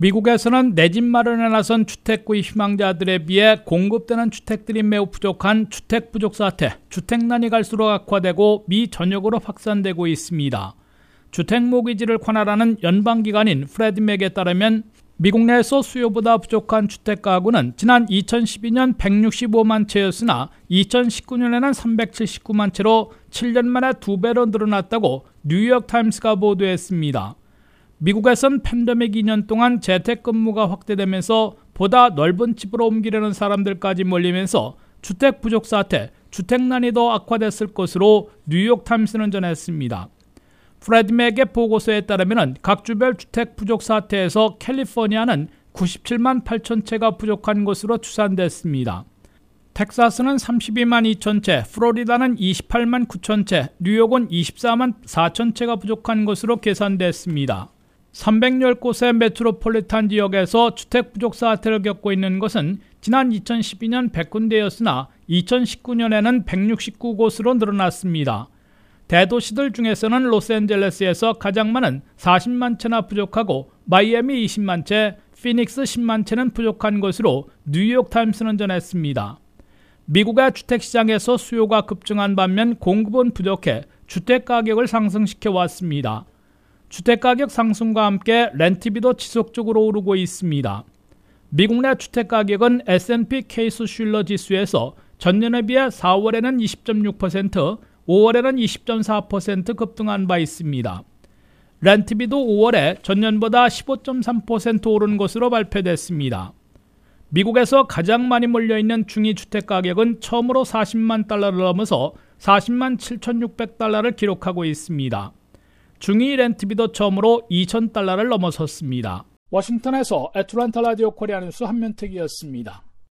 미국에서는 내 집 마련에 나선 주택구입 희망자들에 비해 공급되는 주택들이 매우 부족한 주택 부족 사태, 주택난이 갈수록 악화되고 미 전역으로 확산되고 있습니다. 주택 모기지를 관할하는 연방기관인 프레디 맥에 따르면 미국 내에서 수요보다 부족한 주택 가구는 지난 2012년 165만 채였으나 2019년에는 379만 채로 7년 만에 2배로 늘어났다고 뉴욕타임스가 보도했습니다. 미국에선 팬데믹 2년 동안 재택근무가 확대되면서 보다 넓은 집으로 옮기려는 사람들까지 몰리면서 주택 부족 사태, 주택난이 더 악화됐을 것으로 뉴욕타임스는 전했습니다. 프레디 맥의 보고서에 따르면 각 주별 주택 부족 사태에서 캘리포니아는 97만 8천 채가 부족한 것으로 추산됐습니다. 텍사스는 32만 2천 채, 플로리다는 28만 9천 채, 뉴욕은 24만 4천 채가 부족한 것으로 계산됐습니다. 310곳의 메트로폴리탄 지역에서 주택 부족 사태를 겪고 있는 것은 지난 2012년 100군데였으나 2019년에는 169곳으로 늘어났습니다. 대도시들 중에서는 로스앤젤레스에서 가장 많은 40만 채나 부족하고 마이애미 20만 채, 피닉스 10만 채는 부족한 것으로 뉴욕타임스는 전했습니다. 미국의 주택시장에서 수요가 급증한 반면 공급은 부족해 주택가격을 상승시켜 왔습니다. 주택가격 상승과 함께 렌트비도 지속적으로 오르고 있습니다. 미국 내 주택가격은 S&P 케이스-슐러 지수에서 전년에 비해 4월에는 20.6%, 5월에는 20.4% 급등한 바 있습니다. 렌트비도 5월에 전년보다 15.3% 오른 것으로 발표됐습니다. 미국에서 가장 많이 몰려있는 중위 주택가격은 처음으로 40만 달러를 넘어서 40만 7,600달러를 기록하고 있습니다. 중위 렌트비도 처음으로 2,000달러를 넘어섰습니다. 워싱턴에서 애틀랜타 라디오 코리아 뉴스 한면택이었습니다.